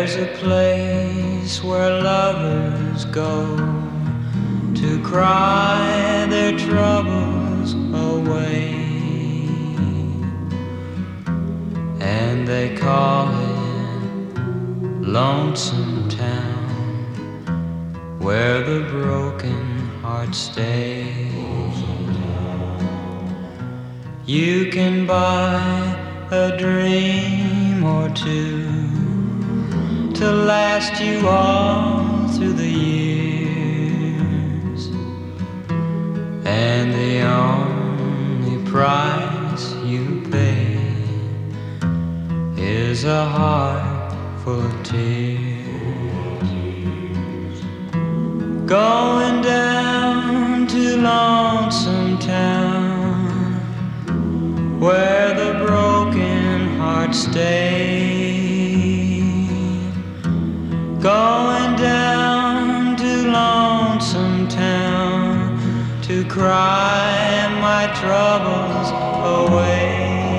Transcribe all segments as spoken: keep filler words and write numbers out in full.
There's a place where lovers go to cry their troubles away, and they call it Lonesome Town, where the broken hearts stay. You can buy a dream or two to last you all through the years, and the only price you pay is a heart full of tears. Going down to Lonesome Town, where the broken hearts stay. Going down to Lonesome Town to cry my troubles away.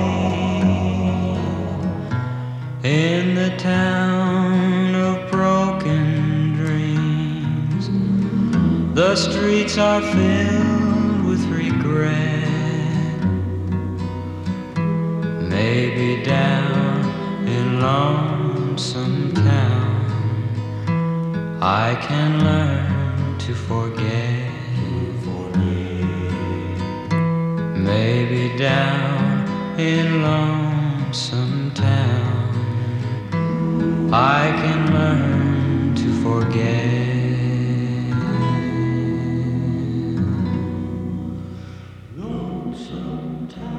In the town of broken dreams, the streets are filled with regret. Maybe down in Lonesome Town I can learn to forget. Maybe down in Lonesome Town I can learn to forget. Lonesome Town.